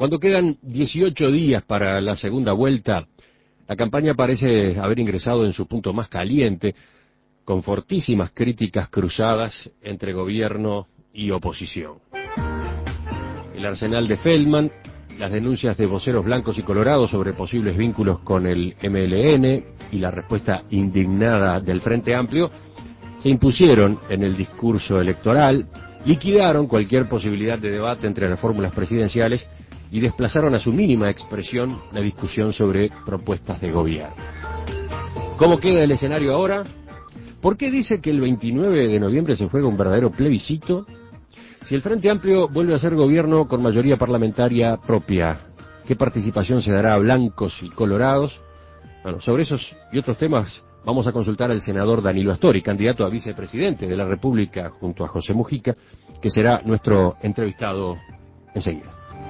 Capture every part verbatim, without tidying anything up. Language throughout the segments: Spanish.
Cuando quedan dieciocho días para la segunda vuelta, la campaña parece haber ingresado en su punto más caliente, con fortísimas críticas cruzadas entre gobierno y oposición. El arsenal de Feldman, las denuncias de voceros blancos y colorados sobre posibles vínculos con el M L N y la respuesta indignada del Frente Amplio se impusieron en el discurso electoral, liquidaron cualquier posibilidad de debate entre las fórmulas presidenciales y desplazaron a su mínima expresión la discusión sobre propuestas de gobierno. ¿Cómo queda el escenario ahora? ¿Por qué dice que el veintinueve de noviembre se juega un verdadero plebiscito? Si el Frente Amplio vuelve a ser gobierno con mayoría parlamentaria propia, ¿qué participación se dará a blancos y colorados? Bueno, sobre esos y otros temas vamos a consultar al senador Danilo Astori, candidato a vicepresidente de la República junto a José Mujica, que será nuestro entrevistado enseguida.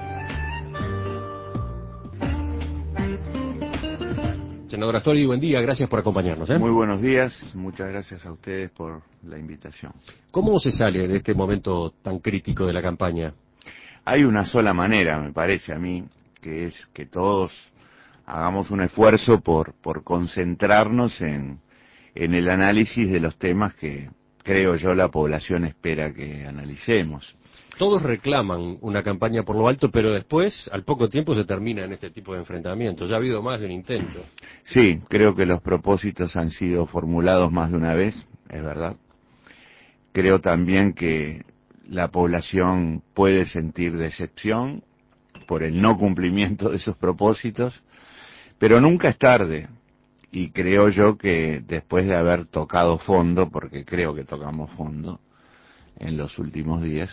Senador Astori, buen día, gracias por acompañarnos. ¿eh? Muy buenos días, muchas gracias a ustedes por la invitación. ¿Cómo se sale de este momento tan crítico de la campaña? Hay una sola manera, me parece a mí, que es que todos hagamos un esfuerzo por, por concentrarnos en, en el análisis de los temas que, creo yo, la población espera que analicemos. Todos reclaman una campaña por lo alto, pero después, al poco tiempo, se termina en este tipo de enfrentamientos. Ya ha habido más de un intento. Sí, creo que los propósitos han sido formulados más de una vez, es verdad. Creo también que la población puede sentir decepción por el no cumplimiento de esos propósitos, pero nunca es tarde. Y creo yo que después de haber tocado fondo, porque creo que tocamos fondo en los últimos días,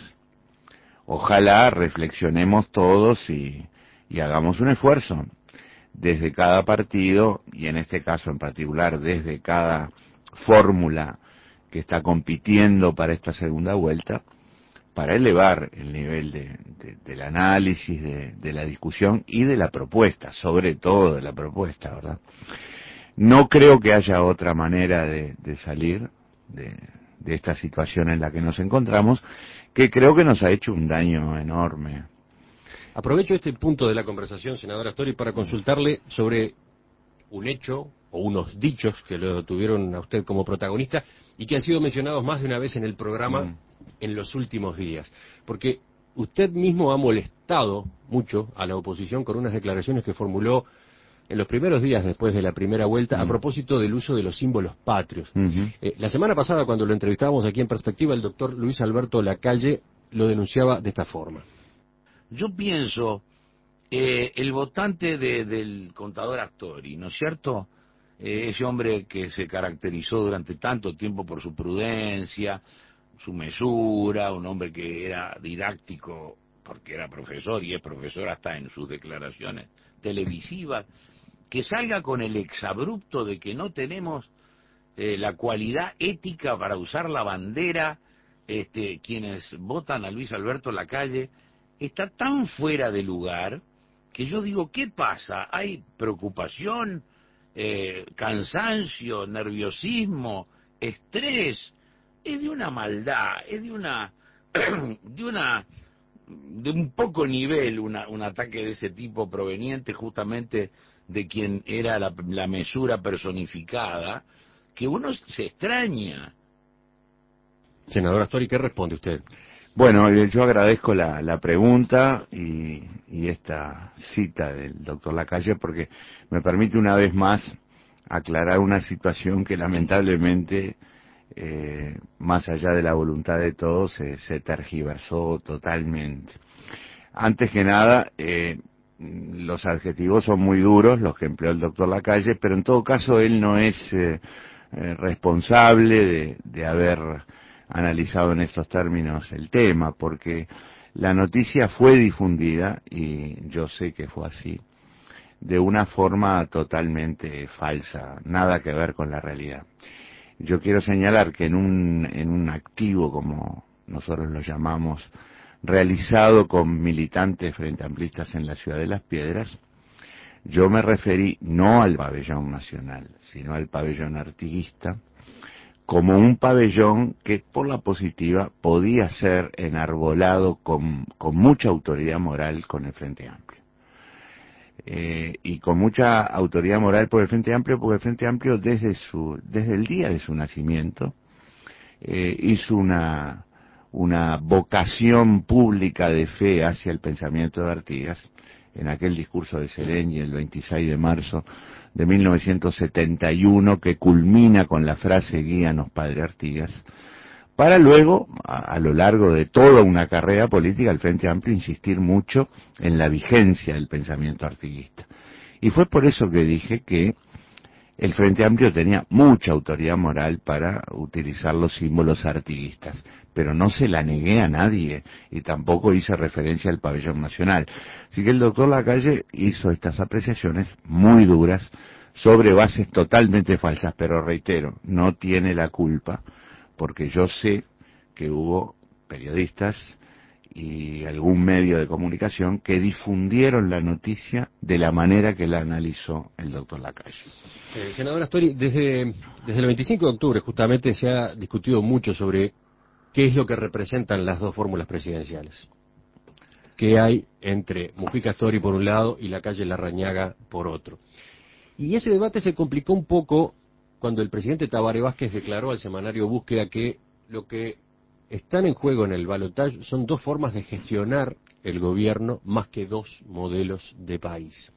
ojalá reflexionemos todos y, y hagamos un esfuerzo desde cada partido, y en este caso en particular desde cada fórmula que está compitiendo para esta segunda vuelta, para elevar el nivel de, de, del análisis, de, de la discusión y de la propuesta, sobre todo de la propuesta, ¿verdad? No creo que haya otra manera de, de salir de, de esta situación en la que nos encontramos, que creo que nos ha hecho un daño enorme. Aprovecho este punto de la conversación, senador Astori, para consultarle sobre un hecho o unos dichos que lo tuvieron a usted como protagonista y que han sido mencionados más de una vez en el programa mm. en los últimos días. Porque usted mismo ha molestado mucho a la oposición con unas declaraciones que formuló en los primeros días después de la primera vuelta, uh-huh. a propósito del uso de los símbolos patrios. Uh-huh. Eh, la semana pasada, cuando lo entrevistábamos aquí en Perspectiva, el doctor Luis Alberto Lacalle lo denunciaba de esta forma. Yo pienso, eh, el votante de, del contador Astori, ¿no es cierto? Eh, ese hombre que se caracterizó durante tanto tiempo por su prudencia, su mesura, un hombre que era didáctico porque era profesor y es profesor hasta en sus declaraciones televisivas, que salga con el exabrupto de que no tenemos eh, la cualidad ética para usar la bandera, este, quienes votan a Luis Alberto Lacalle, está tan fuera de lugar que yo digo, ¿qué pasa? ¿Hay preocupación, eh, cansancio, nerviosismo, estrés? Es de una maldad, es de una, de una, de un poco nivel una, un ataque de ese tipo proveniente justamente de quien era la, la mesura personificada, que uno se extraña. Senador Astori, ¿qué responde usted? Bueno, yo agradezco la, la pregunta y, y esta cita del doctor Lacalle porque me permite una vez más aclarar una situación que lamentablemente, eh, más allá de la voluntad de todos, se, se tergiversó totalmente. Antes que nada, eh, los adjetivos son muy duros, los que empleó el doctor Lacalle, pero en todo caso él no es eh, eh, responsable de, de haber analizado en estos términos el tema, porque la noticia fue difundida, y yo sé que fue así, de una forma totalmente falsa, nada que ver con la realidad. Yo quiero señalar que en un, en un activo, como nosotros lo llamamos, realizado con militantes frente amplistas en la Ciudad de Las Piedras, yo me referí no al pabellón nacional, sino al pabellón artiguista, como un pabellón que por la positiva podía ser enarbolado con, con mucha autoridad moral con el Frente Amplio. Eh, y con mucha autoridad moral por el Frente Amplio, porque el Frente Amplio desde su desde el día de su nacimiento eh, hizo una una vocación pública de fe hacia el pensamiento de Artigas en aquel discurso de Sereñi el veintiséis de marzo de mil novecientos setenta y uno, que culmina con la frase "Guíanos, Padre Artigas", para luego, a, a lo largo de toda una carrera política, el Frente Amplio insistir mucho en la vigencia del pensamiento artiguista. Y fue por eso que dije que el Frente Amplio tenía mucha autoridad moral para utilizar los símbolos artiguistas, pero no se la negué a nadie y tampoco hice referencia al pabellón nacional. Así que el doctor Lacalle hizo estas apreciaciones muy duras sobre bases totalmente falsas, pero reitero, no tiene la culpa, porque yo sé que hubo periodistas y algún medio de comunicación que difundieron la noticia de la manera que la analizó el doctor Lacalle. Eh, senador Astori, desde, desde el veinticinco de octubre justamente se ha discutido mucho sobre qué es lo que representan las dos fórmulas presidenciales. ¿Qué hay entre Mujica Astori por un lado y Lacalle Larrañaga por otro? Y ese debate se complicó un poco cuando el presidente Tabaré Vázquez declaró al semanario Búsqueda que lo que están en juego en el balotaje son dos formas de gestionar el gobierno más que dos modelos de país.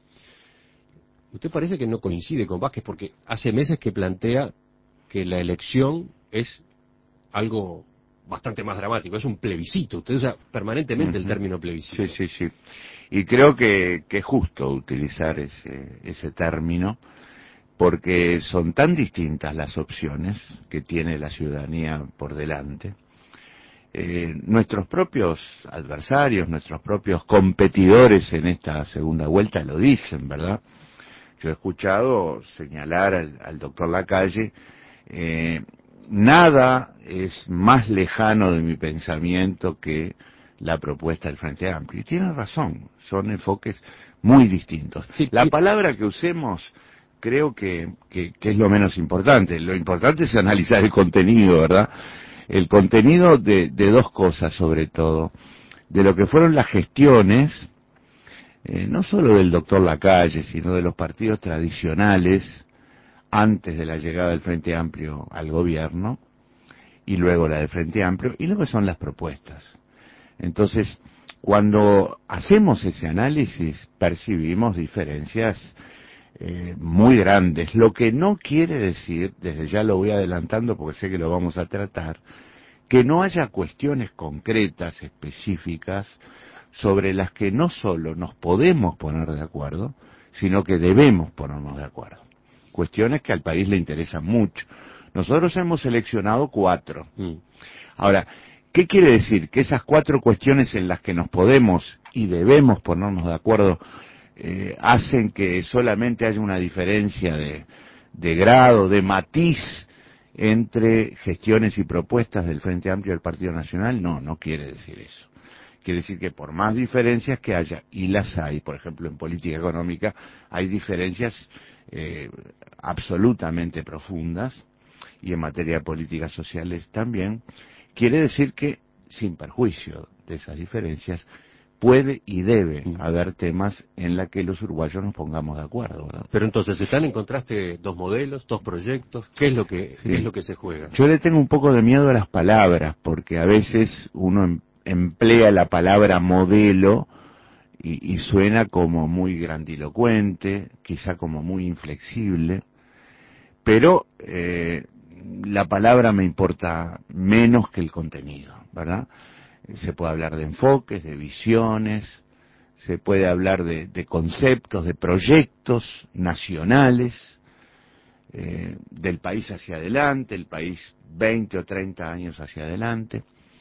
¿Usted parece que no coincide con Vázquez? Porque hace meses que plantea que la elección es algo bastante más dramático, es un plebiscito. Usted usa permanentemente uh-huh. el término plebiscito. Sí, sí, sí. Y creo que, que es justo utilizar ese, ese término, porque son tan distintas las opciones que tiene la ciudadanía por delante. Eh, nuestros propios adversarios, nuestros propios competidores en esta segunda vuelta lo dicen, ¿verdad? Yo he escuchado señalar al, al doctor Lacalle, eh, nada es más lejano de mi pensamiento que la propuesta del Frente Amplio. Y tiene razón, son enfoques muy distintos. Sí, la sí. palabra que usemos creo que, que, que es lo menos importante. Lo importante es analizar el contenido, ¿verdad? El contenido de, de dos cosas, sobre todo, de lo que fueron las gestiones, eh, no solo del doctor Lacalle, sino de los partidos tradicionales, antes de la llegada del Frente Amplio al gobierno, y luego la del Frente Amplio, y lo que son las propuestas. Entonces, cuando hacemos ese análisis, percibimos diferencias eh, muy grandes, lo que no quiere decir, desde ya lo voy adelantando porque sé que lo vamos a tratar, que no haya cuestiones concretas, específicas, sobre las que no solo nos podemos poner de acuerdo, sino que debemos ponernos de acuerdo. Cuestiones que al país le interesan mucho. Nosotros hemos seleccionado cuatro. Mm. Ahora, ¿qué quiere decir? Que esas cuatro cuestiones en las que nos podemos y debemos ponernos de acuerdo eh, hacen que solamente haya una diferencia de, de grado, de matiz entre gestiones y propuestas del Frente Amplio y del Partido Nacional. No, no quiere decir eso. Quiere decir que por más diferencias que haya, y las hay, por ejemplo en política económica, hay diferencias eh, absolutamente profundas, y en materia de políticas sociales también, quiere decir que, sin perjuicio de esas diferencias, puede y debe haber temas en los que los uruguayos nos pongamos de acuerdo, ¿verdad? Pero entonces, ¿están en contraste dos modelos, dos proyectos? ¿Qué es lo que, sí. qué es lo que se juega? Yo le tengo un poco de miedo a las palabras, porque a veces uno emplea la palabra modelo y, y suena como muy grandilocuente, quizá como muy inflexible, pero eh, la palabra me importa menos que el contenido, ¿verdad? Se puede hablar de enfoques, de visiones, se puede hablar de, de conceptos, de proyectos nacionales, eh, del país hacia adelante, el país veinte o treinta años hacia adelante.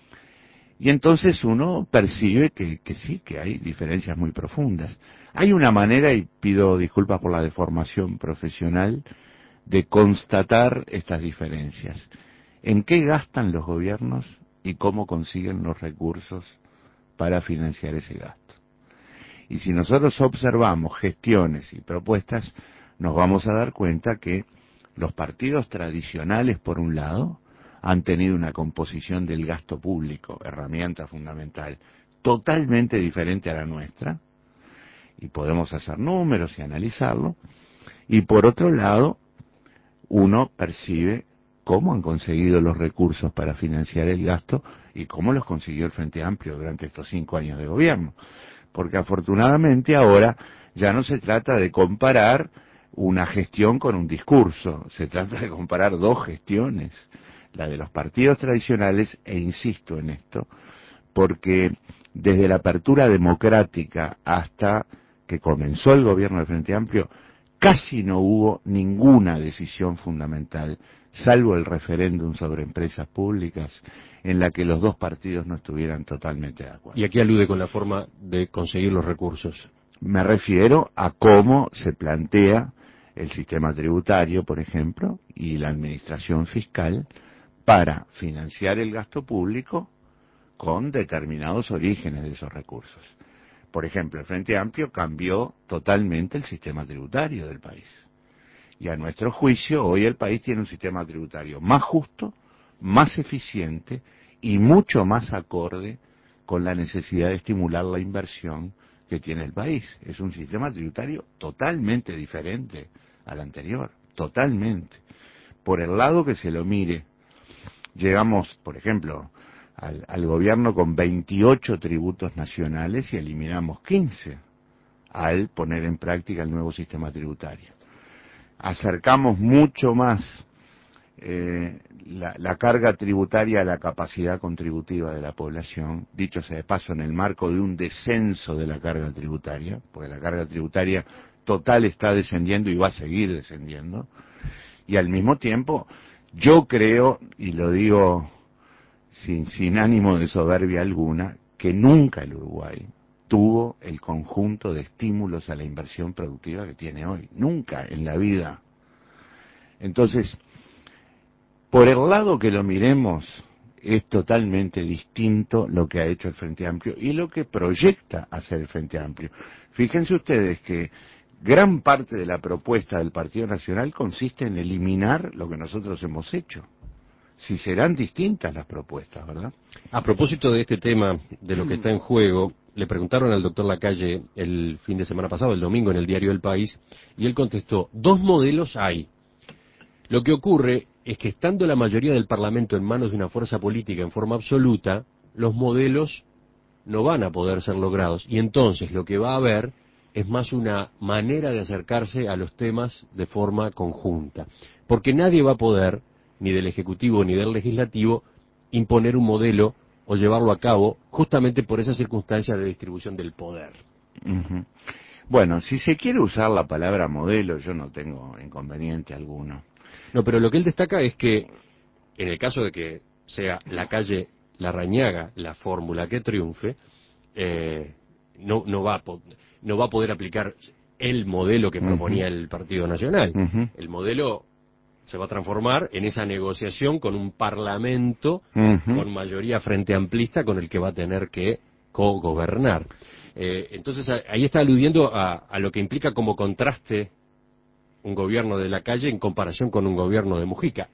Y entonces uno percibe que, que sí, que hay diferencias muy profundas. Hay una manera, y pido disculpas por la deformación profesional, de constatar estas diferencias. ¿En qué gastan los gobiernos y cómo consiguen los recursos para financiar ese gasto? Y si nosotros observamos gestiones y propuestas, nos vamos a dar cuenta que Los partidos tradicionales, por un lado, han tenido una composición del gasto público, herramienta fundamental, totalmente diferente a la nuestra, y podemos hacer números y analizarlo, y por otro lado, uno percibe cómo han conseguido los recursos para financiar el gasto y cómo los consiguió el Frente Amplio durante estos cinco años de gobierno. Porque afortunadamente ahora ya no se trata de comparar una gestión con un discurso, se trata de comparar dos gestiones, la de los partidos tradicionales, e insisto en esto, porque desde la apertura democrática hasta que comenzó el gobierno del Frente Amplio, casi no hubo ninguna decisión fundamental, salvo el referéndum sobre empresas públicas, en la que los dos partidos no estuvieran totalmente de acuerdo. ¿Y a qué alude con la forma de conseguir los recursos? Me refiero a cómo se plantea el sistema tributario, por ejemplo, y la administración fiscal para financiar el gasto público con determinados orígenes de esos recursos. Por ejemplo, el Frente Amplio cambió totalmente el sistema tributario del país. Y a nuestro juicio, hoy el país tiene un sistema tributario más justo, más eficiente y mucho más acorde con la necesidad de estimular la inversión que tiene el país. Es un sistema tributario totalmente diferente al anterior, totalmente. Por el lado que se lo mire, llegamos, por ejemplo, al, al gobierno con veintiocho tributos nacionales y eliminamos quince al poner en práctica el nuevo sistema tributario. Acercamos mucho más eh, la, la carga tributaria a la capacidad contributiva de la población, dicho sea de paso, en el marco de un descenso de la carga tributaria, porque la carga tributaria total está descendiendo y va a seguir descendiendo, y al mismo tiempo yo creo, y lo digo sin, sin ánimo de soberbia alguna, que nunca el Uruguay tuvo el conjunto de estímulos a la inversión productiva que tiene hoy, nunca en la vida. Entonces, por el lado que lo miremos, es totalmente distinto lo que ha hecho el Frente Amplio y lo que proyecta hacer el Frente Amplio. Fíjense ustedes que gran parte de la propuesta del Partido Nacional consiste en eliminar lo que nosotros hemos hecho. Si serán distintas las propuestas, ¿verdad? A propósito de este tema, de lo que está en juego, le preguntaron al doctor Lacalle el fin de semana pasado, el domingo, en el diario El País, y él contestó, dos modelos hay. Lo que ocurre es que estando la mayoría del Parlamento en manos de una fuerza política en forma absoluta, los modelos no van a poder ser logrados, y entonces lo que va a haber es más una manera de acercarse a los temas de forma conjunta. Porque nadie va a poder, ni del Ejecutivo ni del Legislativo, imponer un modelo o llevarlo a cabo justamente por esa circunstancia de distribución del poder. Uh-huh. Bueno, si se quiere usar la palabra modelo, yo no tengo inconveniente alguno. No, pero lo que él destaca es que, en el caso de que sea Lacalle Larrañaga la fórmula que triunfe, eh, no, no va a poder... no va a poder aplicar el modelo que proponía uh-huh. el Partido Nacional. Uh-huh. El modelo se va a transformar en esa negociación con un parlamento uh-huh. con mayoría frente amplista con el que va a tener que co-gobernar. Eh, entonces ahí está aludiendo a, a lo que implica como contraste un gobierno de Lacalle en comparación con un gobierno de Mujica.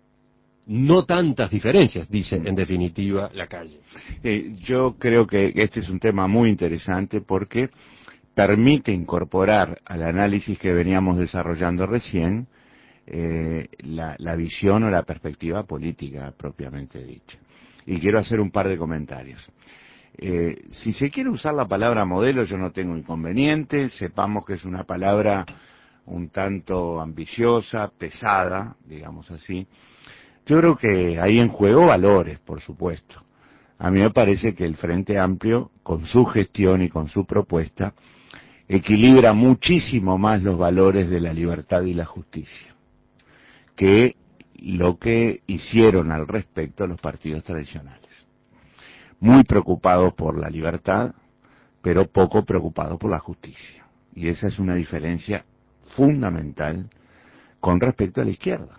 No tantas diferencias, dice en definitiva Lacalle. Eh, yo creo que este es un tema muy interesante porque permite incorporar al análisis que veníamos desarrollando recién eh, la, la visión o la perspectiva política propiamente dicha. Y quiero hacer un par de comentarios. Eh, si se quiere usar la palabra modelo, yo no tengo inconveniente, sepamos que es una palabra un tanto ambiciosa, pesada, digamos así. Yo creo que hay en juego valores, por supuesto. A mí me parece que el Frente Amplio, con su gestión y con su propuesta, equilibra muchísimo más los valores de la libertad y la justicia que lo que hicieron al respecto los partidos tradicionales. Muy preocupados por la libertad, pero poco preocupados por la justicia. Y esa es una diferencia fundamental con respecto a la izquierda.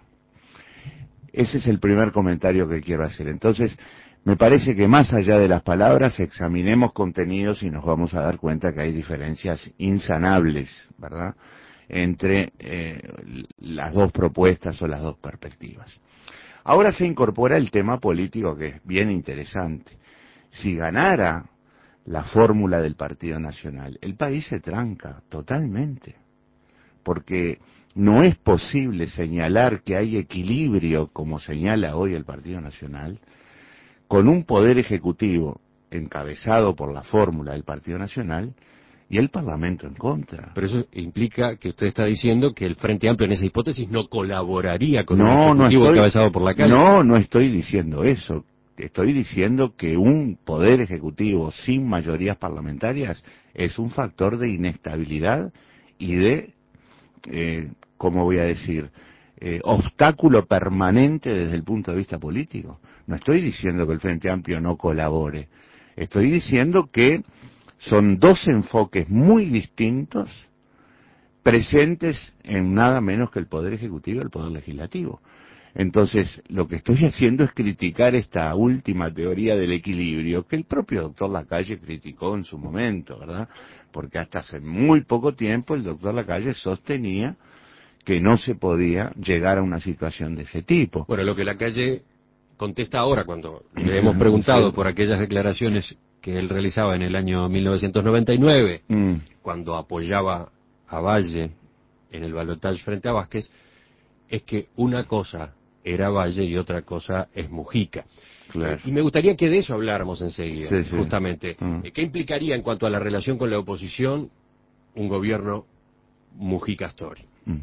Ese es el primer comentario que quiero hacer. Entonces, me parece que más allá de las palabras, examinemos contenidos y nos vamos a dar cuenta que hay diferencias insanables, ¿verdad?, entre eh, las dos propuestas o las dos perspectivas. Ahora se incorpora el tema político, que es bien interesante. Si ganara la fórmula del Partido Nacional, el país se tranca totalmente, porque no es posible señalar que hay equilibrio, como señala hoy el Partido Nacional, con un poder ejecutivo encabezado por la fórmula del Partido Nacional y el Parlamento en contra. Pero eso implica que usted está diciendo que el Frente Amplio en esa hipótesis no colaboraría con no, un ejecutivo no estoy, encabezado por la calle. No, no estoy diciendo eso. Estoy diciendo que un poder ejecutivo sin mayorías parlamentarias es un factor de inestabilidad y de, eh, ¿cómo voy a decir?, eh, obstáculo permanente desde el punto de vista político. No estoy diciendo que el Frente Amplio no colabore. Estoy diciendo que son dos enfoques muy distintos presentes en nada menos que el Poder Ejecutivo y el Poder Legislativo. Entonces, lo que estoy haciendo es criticar esta última teoría del equilibrio que el propio doctor Lacalle criticó en su momento, ¿verdad? Porque hasta hace muy poco tiempo el doctor Lacalle sostenía que no se podía llegar a una situación de ese tipo. Bueno, lo que Lacalle contesta ahora, cuando le hemos preguntado Sí. por aquellas declaraciones que él realizaba en el año mil novecientos noventa y nueve, Mm. cuando apoyaba a Valle en el balotaje frente a Vázquez, es que una cosa era Valle y otra cosa es Mujica. Claro. Y me gustaría que de eso habláramos enseguida, Sí, sí. justamente. Mm. ¿Qué implicaría en cuanto a la relación con la oposición un gobierno Mujica-Astori? Mm.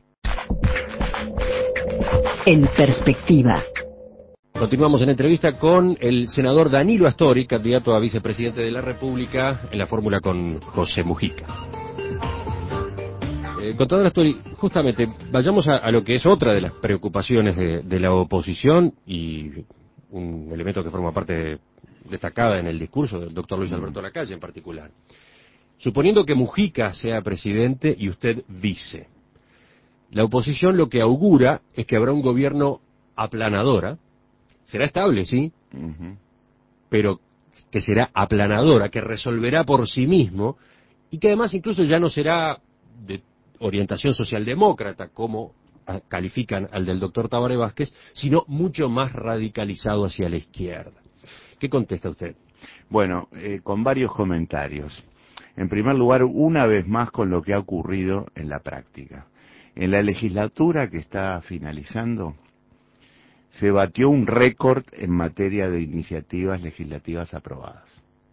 En perspectiva. Continuamos en entrevista con el senador Danilo Astori, candidato a vicepresidente de la República en la fórmula con José Mujica. Eh, contador Astori, justamente, vayamos a, a lo que es otra de las preocupaciones de, de la oposición y un elemento que forma parte destacada en el discurso del doctor Luis Alberto Lacalle en particular. Suponiendo que Mujica sea presidente y usted vice, la oposición lo que augura es que habrá un gobierno aplanadora. Será estable, sí, Uh-huh. pero que será aplanadora, que resolverá por sí mismo y que además incluso ya no será de orientación socialdemócrata, como califican al del doctor Tabaré Vázquez, sino mucho más radicalizado hacia la izquierda. ¿Qué contesta usted? Bueno, eh, con varios comentarios. En primer lugar, una vez más con lo que ha ocurrido en la práctica. En la legislatura que está finalizando, se batió un récord en materia de iniciativas legislativas aprobadas.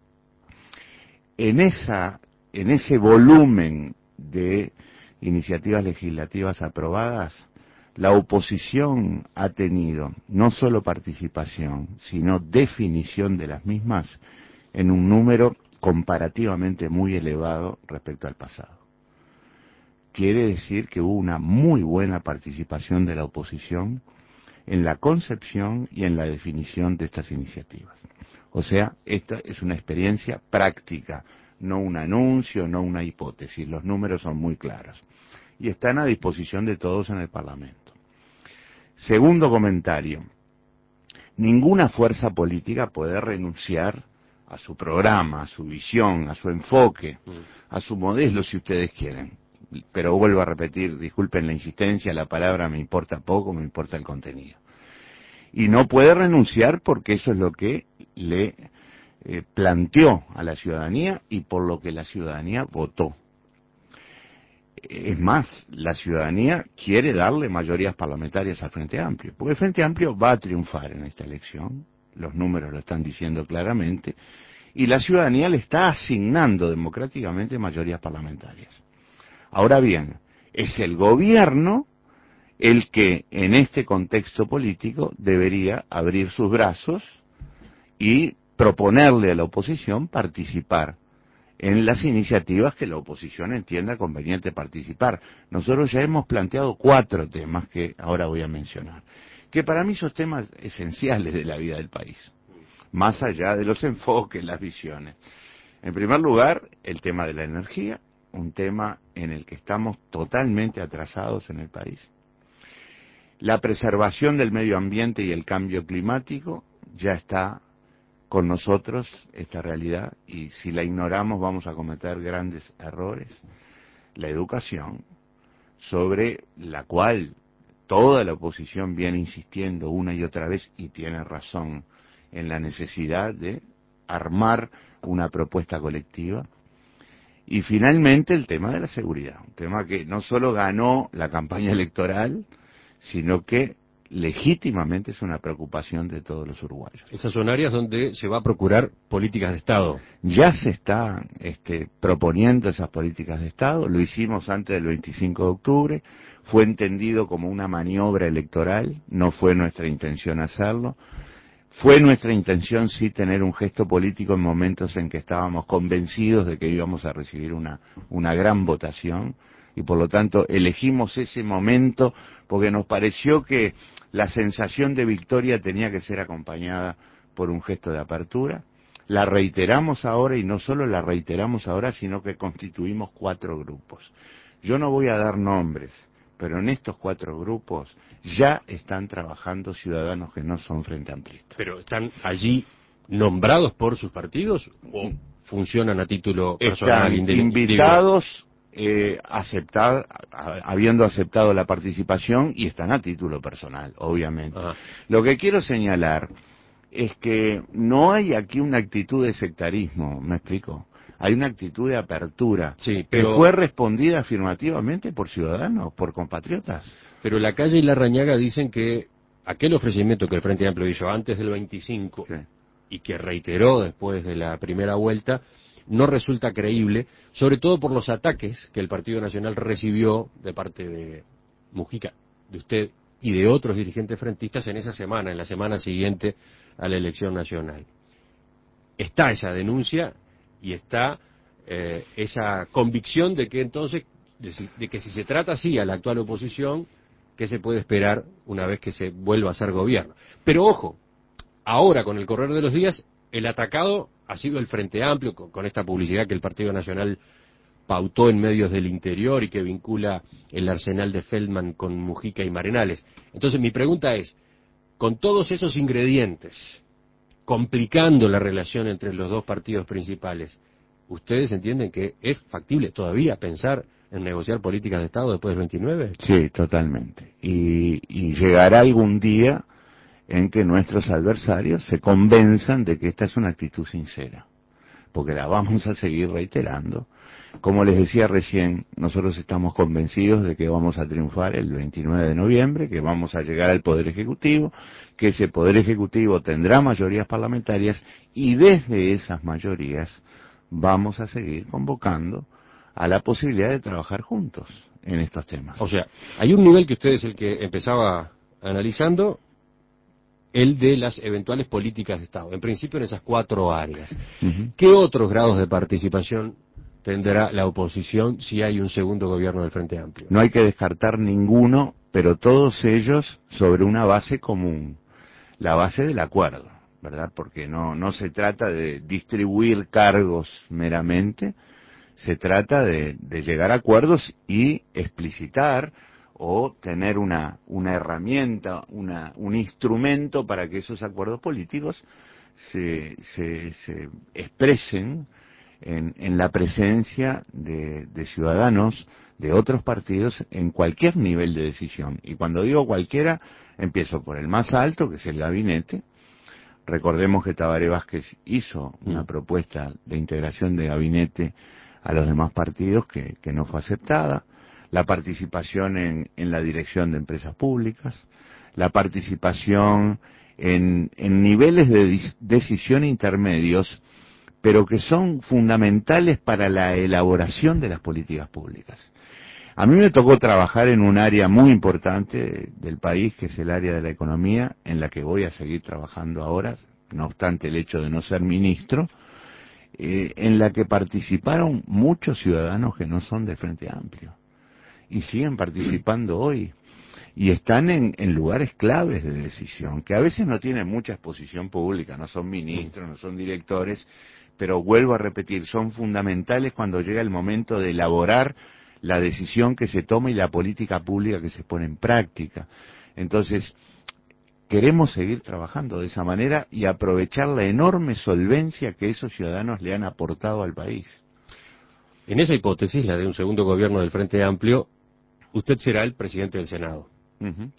En esa, en ese volumen de iniciativas legislativas aprobadas, la oposición ha tenido no solo participación, sino definición de las mismas en un número comparativamente muy elevado respecto al pasado. Quiere decir que hubo una muy buena participación de la oposición en la concepción y en la definición de estas iniciativas. O sea, esta es una experiencia práctica, no un anuncio, no una hipótesis. Los números son muy claros y están a disposición de todos en el Parlamento. Segundo comentario, ninguna fuerza política puede renunciar a su programa, a su visión, a su enfoque, a su modelo, si ustedes quieren. Pero vuelvo a repetir, disculpen la insistencia, la palabra me importa poco, me importa el contenido. Y no puede renunciar porque eso es lo que le eh, planteó a la ciudadanía y por lo que la ciudadanía votó. Es más, la ciudadanía quiere darle mayorías parlamentarias al Frente Amplio, porque el Frente Amplio va a triunfar en esta elección, los números lo están diciendo claramente, y la ciudadanía le está asignando democráticamente mayorías parlamentarias. Ahora bien, es el gobierno el que en este contexto político debería abrir sus brazos y proponerle a la oposición participar en las iniciativas que la oposición entienda conveniente participar. Nosotros ya hemos planteado cuatro temas que ahora voy a mencionar, que para mí son temas esenciales de la vida del país, más allá de los enfoques, las visiones. En primer lugar, el tema de la energía, un tema en el que estamos totalmente atrasados en el país. La preservación del medio ambiente y el cambio climático ya está con nosotros, esta realidad, y si la ignoramos vamos a cometer grandes errores. La educación, sobre la cual toda la oposición viene insistiendo una y otra vez, y tiene razón, en la necesidad de armar una propuesta colectiva. Y finalmente el tema de la seguridad, un tema que no solo ganó la campaña electoral, sino que legítimamente es una preocupación de todos los uruguayos. Esas son áreas donde se va a procurar políticas de Estado. Ya se está este, proponiendo esas políticas de Estado, lo hicimos antes del veinticinco de octubre, fue entendido como una maniobra electoral, no fue nuestra intención hacerlo. Fue nuestra intención sí tener un gesto político en momentos en que estábamos convencidos de que íbamos a recibir una, una gran votación, y por lo tanto elegimos ese momento porque nos pareció que la sensación de victoria tenía que ser acompañada por un gesto de apertura. La reiteramos ahora, y no solo la reiteramos ahora, sino que constituimos cuatro grupos. Yo no voy a dar nombres, pero en estos cuatro grupos ya están trabajando ciudadanos que no son Frente Amplista. ¿Pero están allí nombrados por sus partidos o funcionan a título personal? Están invitados, eh, aceptar, habiendo aceptado la participación, y están a título personal, obviamente. Ajá. Lo que quiero señalar es que no hay aquí una actitud de sectarismo, ¿me explico? Hay una actitud de apertura, sí, pero... que fue respondida afirmativamente por ciudadanos, por compatriotas. Pero Lacalle y Larrañaga dicen que aquel ofrecimiento que el Frente Amplio hizo antes del veinticinco, sí, y que reiteró después de la primera vuelta, no resulta creíble, sobre todo por los ataques que el Partido Nacional recibió de parte de Mujica, de usted y de otros dirigentes frentistas en esa semana, en la semana siguiente a la elección nacional. Está esa denuncia y está eh, esa convicción de que entonces, de, de que si se trata así a la actual oposición, ¿qué se puede esperar una vez que se vuelva a ser gobierno? Pero ojo, ahora con el correr de los días, el atacado ha sido el Frente Amplio, con, con esta publicidad que el Partido Nacional pautó en medios del interior y que vincula el arsenal de Feldman con Mujica y Marenales. Entonces mi pregunta es, con todos esos ingredientes, complicando la relación entre los dos partidos principales, ¿ustedes entienden que es factible todavía pensar en negociar políticas de Estado después del veintinueve? Sí, totalmente. Y, y llegará algún día en que nuestros adversarios se convenzan de que esta es una actitud sincera, porque la vamos a seguir reiterando. Como les decía recién, nosotros estamos convencidos de que vamos a triunfar el veintinueve de noviembre, que vamos a llegar al Poder Ejecutivo, que ese Poder Ejecutivo tendrá mayorías parlamentarias, y desde esas mayorías vamos a seguir convocando a la posibilidad de trabajar juntos en estos temas. O sea, hay un nivel que usted es el que empezaba analizando, el de las eventuales políticas de Estado, en principio en esas cuatro áreas. Uh-huh. ¿Qué otros grados de participación tendrá la oposición si hay un segundo gobierno del Frente Amplio? No hay que descartar ninguno, pero todos ellos sobre una base común, la base del acuerdo, ¿verdad? Porque no, no se trata de distribuir cargos meramente, se trata de, de llegar a acuerdos y explicitar o tener una, una herramienta, una, un instrumento para que esos acuerdos políticos se, se, se expresen en, en la presencia de, de ciudadanos de otros partidos en cualquier nivel de decisión. Y cuando digo cualquiera, empiezo por el más alto, que es el gabinete. Recordemos que Tabaré Vázquez hizo una propuesta de integración de gabinete a los demás partidos que, que no fue aceptada. La participación en, en la dirección de empresas públicas, la participación en, en niveles de decisión intermedios, pero que son fundamentales para la elaboración de las políticas públicas. A mí me tocó trabajar en un área muy importante del país, que es el área de la economía, en la que voy a seguir trabajando ahora, no obstante el hecho de no ser ministro, eh, en la que participaron muchos ciudadanos que no son del Frente Amplio, y siguen participando hoy, y están en, en lugares claves de decisión, que a veces no tienen mucha exposición pública, no son ministros, no son directores, pero vuelvo a repetir, son fundamentales cuando llega el momento de elaborar la decisión que se toma y la política pública que se pone en práctica. Entonces, queremos seguir trabajando de esa manera y aprovechar la enorme solvencia que esos ciudadanos le han aportado al país. En esa hipótesis, la de un segundo gobierno del Frente Amplio, usted será el presidente del Senado. Uh-huh.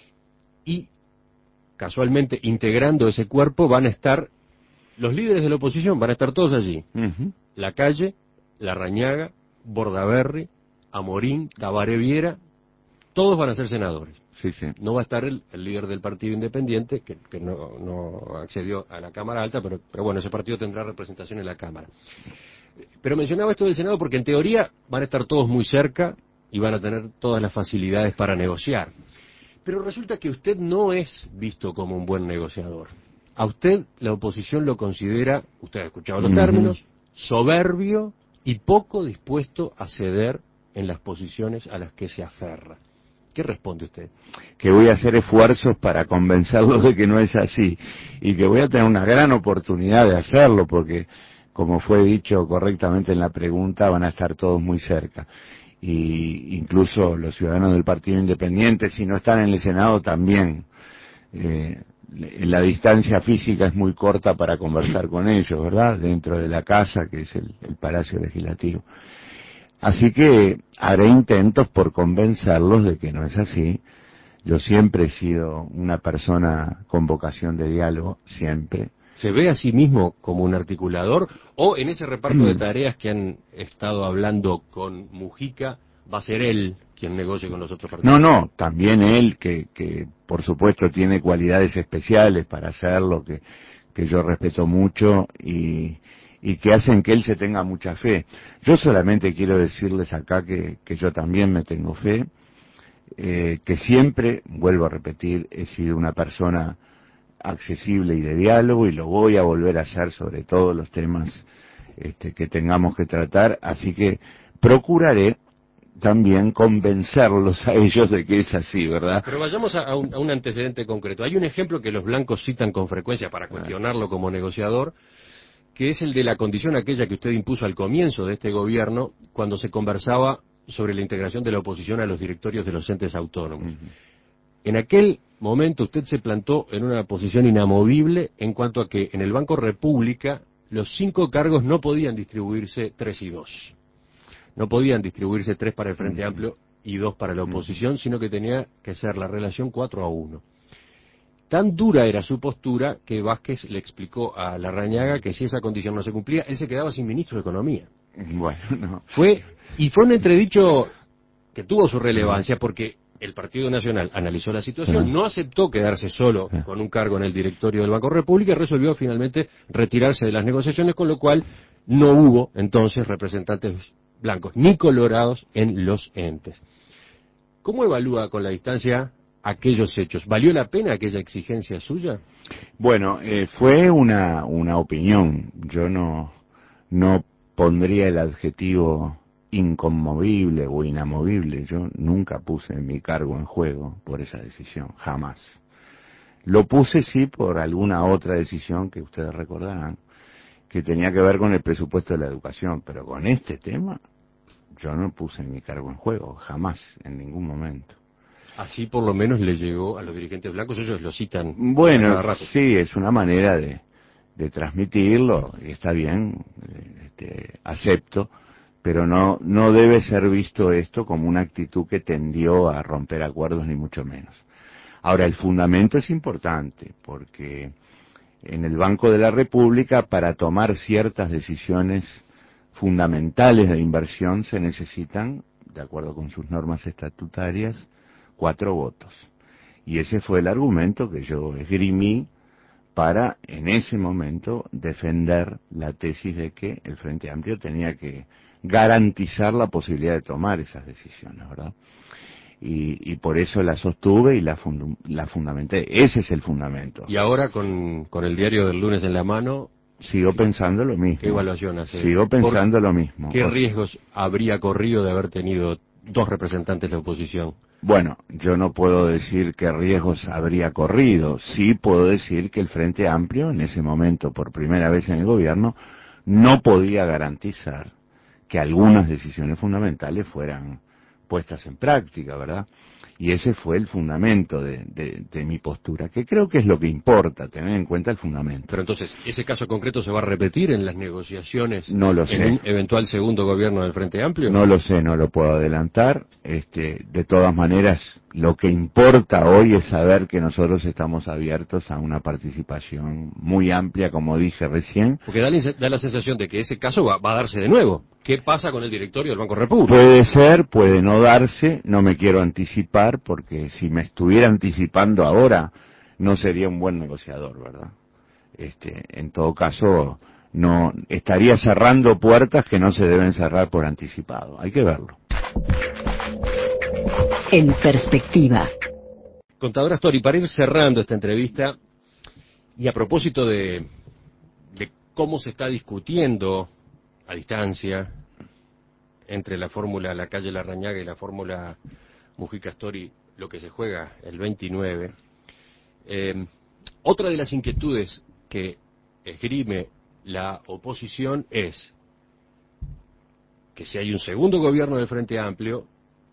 Y, casualmente, integrando ese cuerpo van a estar los líderes de la oposición, van a estar todos allí. Uh-huh. Lacalle, Larrañaga, Bordaberry, Amorín, Tabaré Viera, todos van a ser senadores. Sí, sí. No va a estar el, el líder del Partido Independiente, que, que no, no accedió a la Cámara Alta, pero, pero bueno, ese partido tendrá representación en la Cámara. Pero mencionaba esto del Senado porque en teoría van a estar todos muy cerca y van a tener todas las facilidades para negociar. Pero resulta que usted no es visto como un buen negociador. A usted la oposición lo considera, usted ha escuchado los uh-huh. términos, soberbio y poco dispuesto a ceder en las posiciones a las que se aferra. ¿Qué responde usted? Que voy a hacer esfuerzos para convencerlos de que no es así y que voy a tener una gran oportunidad de hacerlo porque, como fue dicho correctamente en la pregunta, van a estar todos muy cerca. Y incluso los ciudadanos del Partido Independiente, si no están en el Senado, también. Eh, la distancia física es muy corta para conversar con ellos, ¿verdad? Dentro de la casa, que es el, el Palacio Legislativo. Así que haré intentos por convencerlos de que no es así. Yo siempre he sido una persona con vocación de diálogo, siempre. ¿Se ve a sí mismo como un articulador o en ese reparto de tareas que han estado hablando con Mujica, va a ser él quien negocie con los otros partidos? No, no, también él, que, que por supuesto tiene cualidades especiales para hacerlo, que, que yo respeto mucho y... y que hacen que él se tenga mucha fe. Yo solamente quiero decirles acá que, que yo también me tengo fe, eh, que siempre, vuelvo a repetir, he sido una persona accesible y de diálogo y lo voy a volver a hacer sobre todos los temas este, que tengamos que tratar, así que procuraré también convencerlos a ellos de que es así, ¿verdad? Pero vayamos a, a, un, a un antecedente concreto. Hay un ejemplo que los blancos citan con frecuencia para cuestionarlo como negociador, que es el de la condición aquella que usted impuso al comienzo de este gobierno, cuando se conversaba sobre la integración de la oposición a los directorios de los entes autónomos. Uh-huh. En aquel momento usted se plantó en una posición inamovible en cuanto a que en el Banco República los cinco cargos no podían distribuirse tres y dos. No podían distribuirse tres para el Frente uh-huh. Amplio y dos para la oposición, uh-huh. sino que tenía que ser la relación cuatro a uno. Tan dura era su postura que Vázquez le explicó a Larrañaga que si esa condición no se cumplía, él se quedaba sin ministro de Economía. Bueno, no. Fue, y fue un entredicho que tuvo su relevancia porque el Partido Nacional analizó la situación, no aceptó quedarse solo con un cargo en el directorio del Banco República y resolvió finalmente retirarse de las negociaciones, con lo cual no hubo entonces representantes blancos ni colorados en los entes. ¿Cómo evalúa con la distancia aquellos hechos? ¿Valió la pena aquella exigencia suya? Bueno, eh, fue una, una opinión. Yo no, no pondría el adjetivo inconmovible o inamovible. Yo nunca puse mi cargo en juego por esa decisión, jamás. Lo puse sí por alguna otra decisión que ustedes recordarán, que tenía que ver con el presupuesto de la educación, pero con este tema yo no puse mi cargo en juego, jamás, en ningún momento. Así por lo menos le llegó a los dirigentes blancos, ellos lo citan. Bueno, cada rato. Sí, es una manera de, de transmitirlo, y está bien, este, acepto, pero no, no debe ser visto esto como una actitud que tendió a romper acuerdos, ni mucho menos. Ahora, el fundamento es importante, porque en el Banco de la República, para tomar ciertas decisiones fundamentales de inversión, se necesitan, de acuerdo con sus normas estatutarias, cuatro votos. Y ese fue el argumento que yo esgrimí para, en ese momento, defender la tesis de que el Frente Amplio tenía que garantizar la posibilidad de tomar esas decisiones, ¿verdad? Y, y por eso la sostuve y la, fund, la fundamenté. Ese es el fundamento. Y ahora, con, con el diario del lunes en la mano, sigo pensando lo mismo. ¿Qué evaluación hace? Sigo pensando lo mismo. ¿Qué riesgos habría corrido de haber tenido dos representantes de la oposición? Bueno, yo no puedo decir qué riesgos habría corrido. Sí puedo decir que el Frente Amplio, en ese momento, por primera vez en el gobierno, no podía garantizar que algunas decisiones fundamentales fueran puestas en práctica, ¿verdad? Y ese fue el fundamento de, de, de mi postura, que creo que es lo que importa, tener en cuenta el fundamento. Pero entonces, ¿ese caso concreto se va a repetir en las negociaciones no lo en sé. un eventual segundo gobierno del Frente Amplio? No lo sé, no lo puedo adelantar. Este, de todas maneras, lo que importa hoy es saber que nosotros estamos abiertos a una participación muy amplia, como dije recién. Porque da la, da la sensación de que ese caso va, va a darse de nuevo. ¿Qué pasa con el directorio del Banco República? Puede ser, puede no darse, no me quiero anticipar, porque si me estuviera anticipando ahora, no sería un buen negociador, ¿verdad? Este, en todo caso, no estaría cerrando puertas que no se deben cerrar por anticipado. Hay que verlo. En perspectiva. Contador Astori, para ir cerrando esta entrevista, y a propósito de, de cómo se está discutiendo a distancia entre la fórmula La Calle Larrañaga y la fórmula Mujica Astori, lo que se juega el veintinueve, eh, otra de las inquietudes que esgrime la oposición es que si hay un segundo gobierno del Frente Amplio,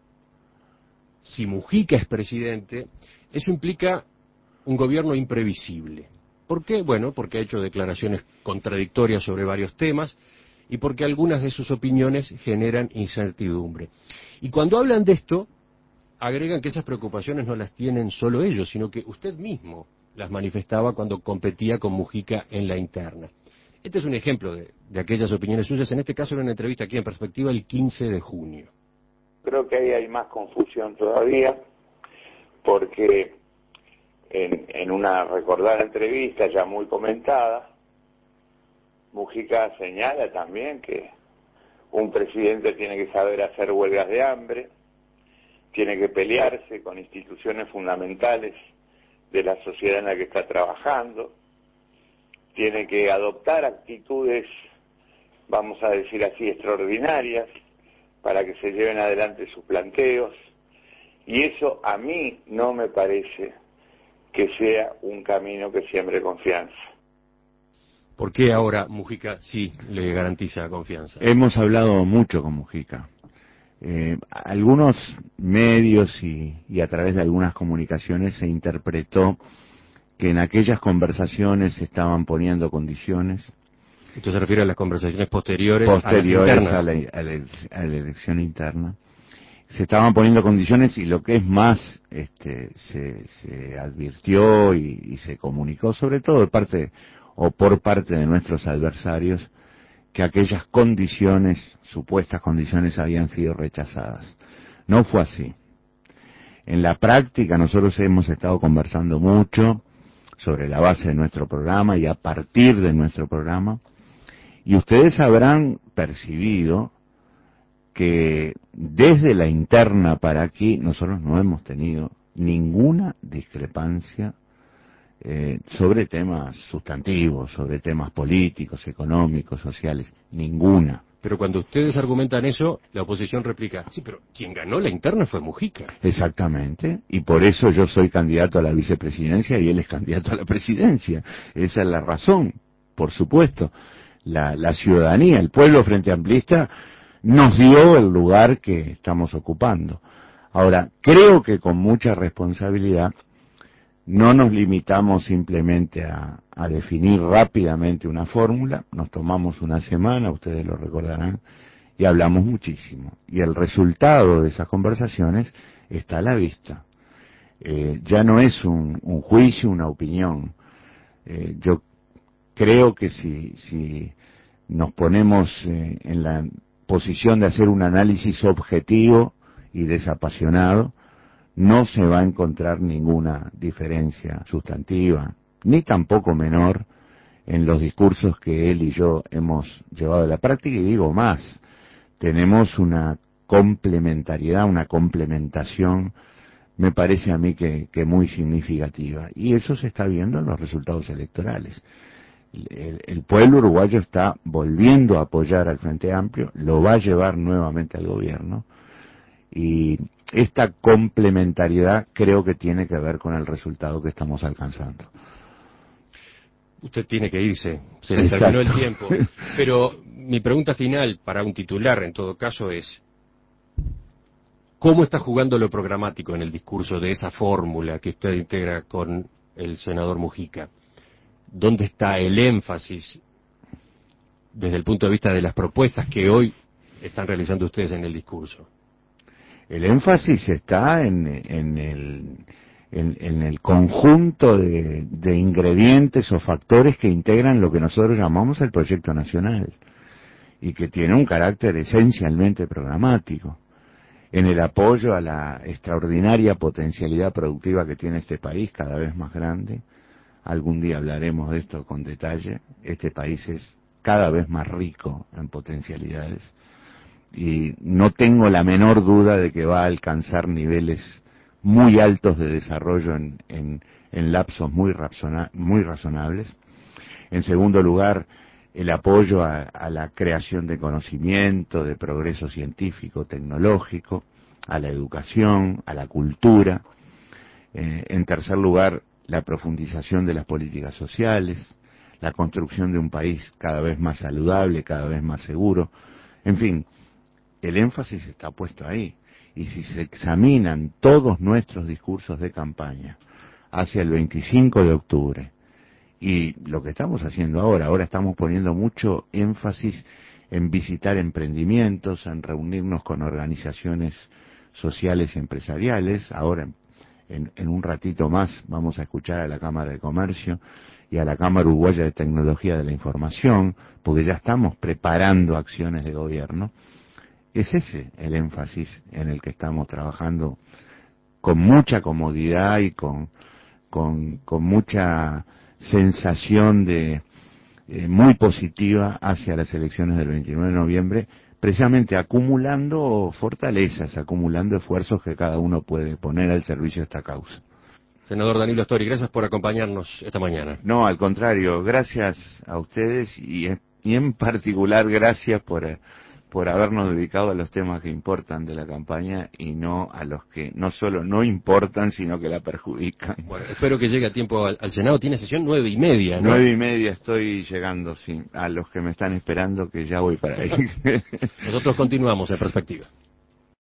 si Mujica es presidente, eso implica un gobierno imprevisible. ¿Por qué? Bueno, porque ha hecho declaraciones contradictorias sobre varios temas y porque algunas de sus opiniones generan incertidumbre. Y cuando hablan de esto, agregan que esas preocupaciones no las tienen solo ellos, sino que usted mismo las manifestaba cuando competía con Mujica en la interna. Este es un ejemplo de, de aquellas opiniones suyas, en este caso en una entrevista aquí en Perspectiva el quince de junio. Creo que ahí hay más confusión todavía, porque en, en una recordada entrevista ya muy comentada, Mujica señala también que un presidente tiene que saber hacer huelgas de hambre, tiene que pelearse con instituciones fundamentales de la sociedad en la que está trabajando, tiene que adoptar actitudes, vamos a decir así, extraordinarias para que se lleven adelante sus planteos, y eso a mí no me parece que sea un camino que siembre confianza. ¿Por qué ahora Mujica sí le garantiza confianza? Hemos hablado mucho con Mujica. Eh, algunos medios y, y a través de algunas comunicaciones se interpretó que en aquellas conversaciones se estaban poniendo condiciones. Esto se refiere a las conversaciones posteriores, posteriores a, a, la, a, la, a la elección interna. Se estaban poniendo condiciones y lo que es más, este, se, se advirtió y, y se comunicó, sobre todo de parte o por parte de nuestros adversarios, que aquellas condiciones, supuestas condiciones, habían sido rechazadas. No fue así. En la práctica nosotros hemos estado conversando mucho sobre la base de nuestro programa y a partir de nuestro programa, y ustedes habrán percibido que desde la interna para aquí nosotros no hemos tenido ninguna discrepancia eh, sobre temas sustantivos, sobre temas políticos, económicos, sociales, ninguna. Pero cuando ustedes argumentan eso, la oposición replica, sí, pero quien ganó la interna fue Mujica. Exactamente, y por eso yo soy candidato a la vicepresidencia y él es candidato a la presidencia. Esa es la razón, por supuesto. La, la ciudadanía, el pueblo frente amplista, nos dio el lugar que estamos ocupando. Ahora, creo que con mucha responsabilidad no nos limitamos simplemente a, a definir rápidamente una fórmula, nos tomamos una semana, ustedes lo recordarán, y hablamos muchísimo. Y el resultado de esas conversaciones está a la vista. Eh, ya no es un, un juicio, una opinión. Eh, yo creo que si, si nos ponemos eh, en la posición de hacer un análisis objetivo y desapasionado, no se va a encontrar ninguna diferencia sustantiva, ni tampoco menor, en los discursos que él y yo hemos llevado a la práctica, y digo más, tenemos una complementariedad, una complementación, me parece a mí que, que muy significativa, y eso se está viendo en los resultados electorales. El, el pueblo uruguayo está volviendo a apoyar al Frente Amplio, lo va a llevar nuevamente al gobierno, y esta complementariedad creo que tiene que ver con el resultado que estamos alcanzando. Usted tiene que irse, se le terminó el tiempo. Pero mi pregunta final, para un titular en todo caso, es ¿Cómo está jugando lo programático en el discurso de esa fórmula que usted integra con el senador Mujica? ¿Dónde está el énfasis desde el punto de vista de las propuestas que hoy están realizando ustedes en el discurso? El énfasis está en, en, el, en, en el conjunto de, de ingredientes o factores que integran lo que nosotros llamamos el proyecto nacional y que tiene un carácter esencialmente programático, en el apoyo a la extraordinaria potencialidad productiva que tiene este país, cada vez más grande. Algún día hablaremos de esto con detalle. Este país es cada vez más rico en potencialidades y no tengo la menor duda de que va a alcanzar niveles muy altos de desarrollo en, en, en lapsos muy, razona, muy razonables. En segundo lugar, el apoyo a, a la creación de conocimiento, de progreso científico, tecnológico, a la educación, a la cultura. Eh, en tercer lugar, la profundización de las políticas sociales, la construcción de un país cada vez más saludable, cada vez más seguro. En fin, el énfasis está puesto ahí. Y si se examinan todos nuestros discursos de campaña hacia el veinticinco de octubre, y lo que estamos haciendo ahora, ahora estamos poniendo mucho énfasis en visitar emprendimientos, en reunirnos con organizaciones sociales y empresariales. Ahora, en, en un ratito más, vamos a escuchar a la Cámara de Comercio y a la Cámara Uruguaya de Tecnología de la Información, porque ya estamos preparando acciones de gobierno. Es ese el énfasis en el que estamos trabajando con mucha comodidad y con, con, con mucha sensación de eh, muy positiva hacia las elecciones del veintinueve de noviembre, precisamente acumulando fortalezas, acumulando esfuerzos que cada uno puede poner al servicio de esta causa. Senador Danilo Astori, gracias por acompañarnos esta mañana. No, al contrario, gracias a ustedes y, y en particular gracias por, por habernos dedicado a los temas que importan de la campaña y no a los que no solo no importan, sino que la perjudican. Bueno, espero que llegue a tiempo al, al Senado. Tiene sesión nueve y media, ¿no? Nueve y media estoy llegando, sí. A los que me están esperando, que ya voy para ahí. Nosotros continuamos en Perspectiva.